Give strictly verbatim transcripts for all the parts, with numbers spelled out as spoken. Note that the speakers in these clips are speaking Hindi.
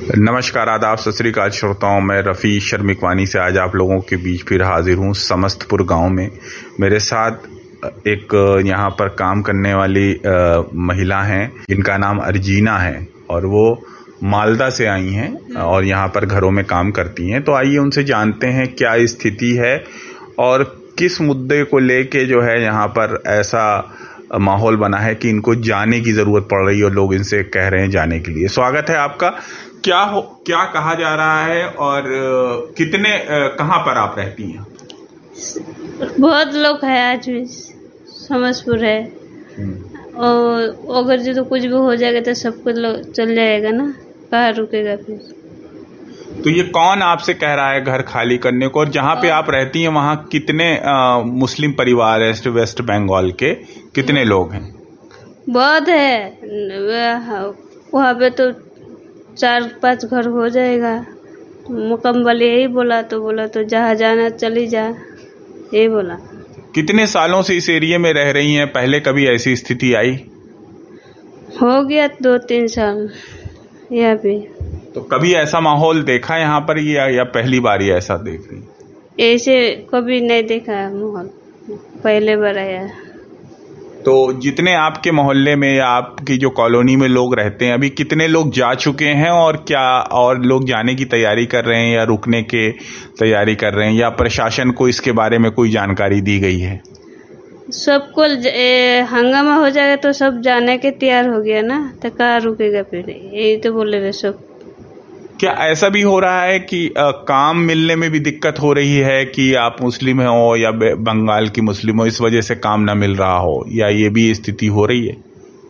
नमस्कार, आदाब, सत श्री अकाल श्रोताओं। मैं रफ़ी शर्मिकवानी से आज आप लोगों के बीच फिर हाजिर हूँ समस्तपुर गांव में। मेरे साथ एक यहाँ पर काम करने वाली महिला हैं जिनका नाम अर्जीना है और वो मालदा से आई हैं और यहाँ पर घरों में काम करती हैं। तो आइए उनसे जानते हैं क्या स्थिति है और किस मुद्दे को लेके जो है यहाँ पर ऐसा माहौल बना है कि इनको जाने की ज़रूरत पड़ रही है और लोग इनसे कह रहे हैं जाने के लिए। स्वागत है आपका। क्या हो क्या कहा जा रहा है और कितने कहाँ पर आप रहती हैं? बहुत लोग है, आज भी समस्तपुर है और अगर जो तो कुछ भी हो जाएगा तो सब कुछ लोग चल जाएगा ना, कहाँ रुकेगा फिर। तो ये कौन आपसे कह रहा है घर खाली करने को? और जहाँ पे आप रहती हैं वहाँ कितने आ, मुस्लिम परिवार है? वेस्ट बंगाल के कितने लोग हैं? बहुत है, वहाँ पे तो चार पांच घर हो जाएगा। मुकम्मल यही बोला तो बोला तो जहाँ जाना चली जा, यही बोला। कितने सालों से इस एरिया में रह रही हैं? पहले कभी ऐसी स्थिति आई? हो गया दो तीन साल यहाँ पे। तो कभी ऐसा माहौल देखा यहाँ पर या, या पहली बार ही ऐसा देख रही? ऐसे कभी नहीं देखा माहौल, पहले बार आया। तो जितने आपके मोहल्ले में या आपकी जो कॉलोनी में लोग रहते हैं, अभी कितने लोग जा चुके हैं और क्या और लोग जाने की तैयारी कर रहे हैं या रुकने के तैयारी कर रहे हैं, या प्रशासन को इसके बारे में कोई जानकारी दी गई है? सबको हंगामा हो जाएगा तो सब जाने के तैयार हो गया ना, तो कहाँ रुकेगा फिर, यही तो बोले रहे सब। क्या ऐसा भी हो रहा है कि आ, काम मिलने में भी दिक्कत हो रही है कि आप मुस्लिम हो या बंगाल की मुस्लिम हो, इस वजह से काम ना मिल रहा हो, या ये भी स्थिति हो रही है?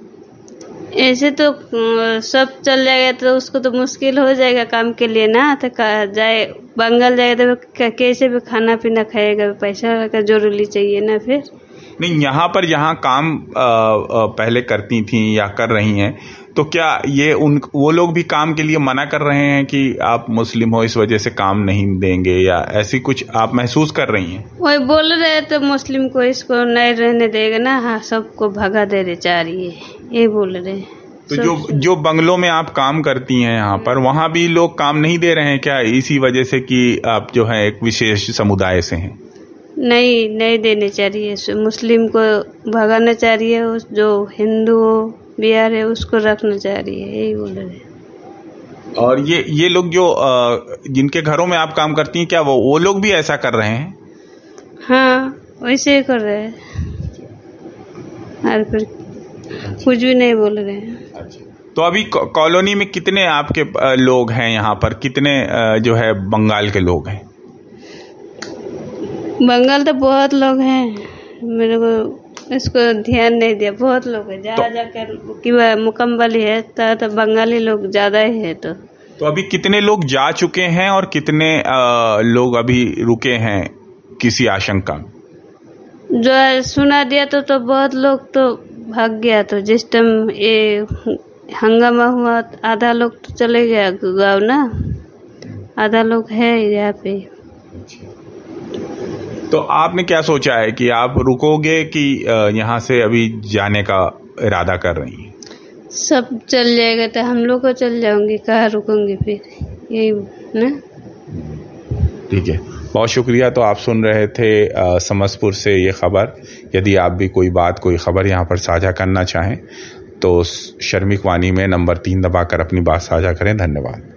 ऐसे तो सब चल जाएगा तो उसको तो मुश्किल हो जाएगा काम के लिए ना, तो जाए बंगाल जाएगा तो कैसे भी खाना पीना खाएगा, पैसा का जरूरी चाहिए ना फिर। नहीं, यहाँ पर जहाँ काम आ, आ, पहले करती थी या कर रही हैं, तो क्या ये उन वो लोग भी काम के लिए मना कर रहे हैं कि आप मुस्लिम हो इस वजह से काम नहीं देंगे, या ऐसी कुछ आप महसूस कर रही हैं? वही बोल रहे तो मुस्लिम को इसको नहीं रहने देगा ना, हाँ सबको भगा दे रहे चाह रही है, ये बोल रहे। तो जो जो बंगलों में आप काम करती हैं यहाँ पर, वहाँ भी लोग काम नहीं दे रहे हैं क्या, इसी वजह से कि आप जो है एक विशेष समुदाय से हैं? नहीं नहीं देने चाह रही है, मुस्लिम को भगाना चाह रही है, जो हिंदू बिहार है उसको रखना चाह रही है, यही बोल रहे हैं। और ये ये लोग जो जिनके घरों में आप काम करती हैं, क्या वो वो लोग भी ऐसा कर रहे हैं? हाँ वैसे ही कर रहे हैं और फिर कुछ भी नहीं बोल रहे हैं। तो अभी कॉलोनी में कितने आपके लोग हैं यहाँ पर? कितने जो है बंगाल के लोग हैं? बंगाल तो बहुत लोग हैं, मेरे को इसको ध्यान नहीं दिया। बहुत लोग हैं, जहाँ तो, जाकर कि मुकम्मल है तो, तो बंगाली लोग ज्यादा ही है। तो तो अभी कितने लोग जा चुके हैं और कितने आ, लोग अभी रुके हैं किसी आशंका में? जो सुना दिया तो तो बहुत लोग तो भाग गया। तो जिस टाइम ये हंगामा हुआ आधा लोग तो चले गया गाँव ना, आधा लोग है यहाँ पे। तो आपने क्या सोचा है कि आप रुकोगे कि यहाँ से अभी जाने का इरादा कर रही हैं? सब चल जाएगा तो हम लोग को चल जाऊंगी, कहाँ रुकूंगी फिर, यही ना। ठीक है, बहुत शुक्रिया। तो आप सुन रहे थे समस्तपुर से ये खबर। यदि आप भी कोई बात कोई खबर यहाँ पर साझा करना चाहें तो शर्मिकवानी में नंबर तीन दबाकर अपनी बात साझा करें। धन्यवाद।